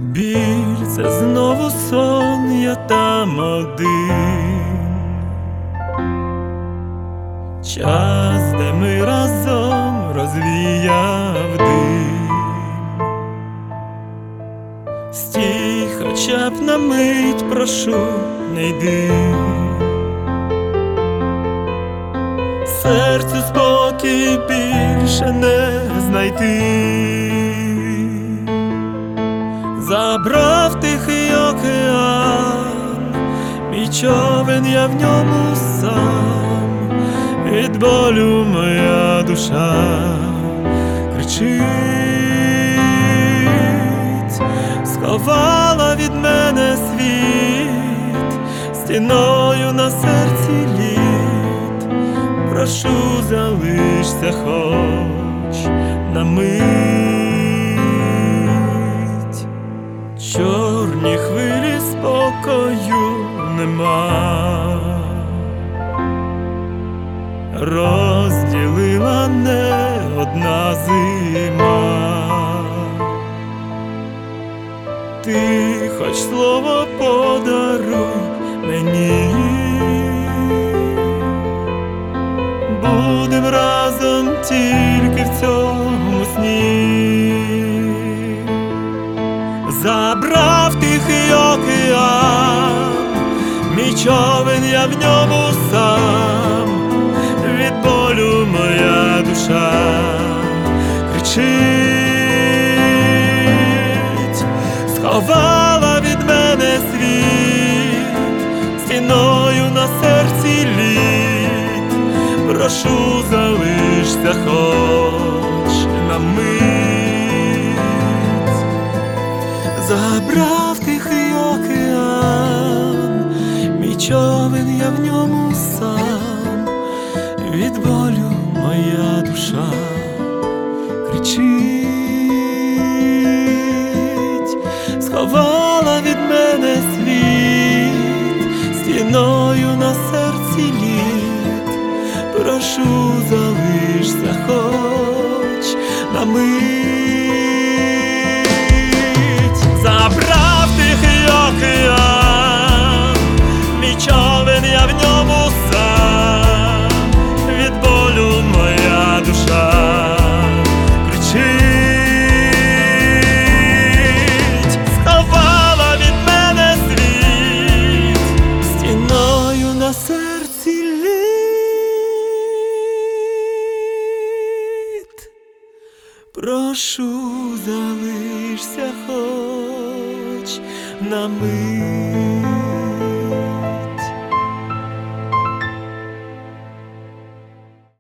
Біль — це знову сон, я там один. Час, де ми разом, розвіяв дим. Стій хоча б на мить, прошу, не йди. Серцю спокій більше не знайти. Забрав тихий океан, мій човен, я в ньому сам. Від болю моя душа кричить, сховала від мене світ, стіною на серці лід. Прошу, залишся хоч на мить. Чорні хвилі, спокою нема, розділила не одна зима. Ти хоч слово подаруй мені, будем разом тільки в цьому сні. Забрав тихий океан, мій човен, я в ньому сам. Від болю моя душа кричить, сховала від мене світ, стіною на серці лід. Прошу, залишся хоч на мить. Забрав тихий океан, мій човен, я в ньому сам. Від болю моя душа кричить, сховала від мене світ, стіною на серці лід. Прошу, залишся хоч на мить. Забрав тихий океан, мій човен, я в ньому сам. Від болю моя душа кричить, сховала від мене світ, стіною на серці лід. Прошу, залишся хоч на мить.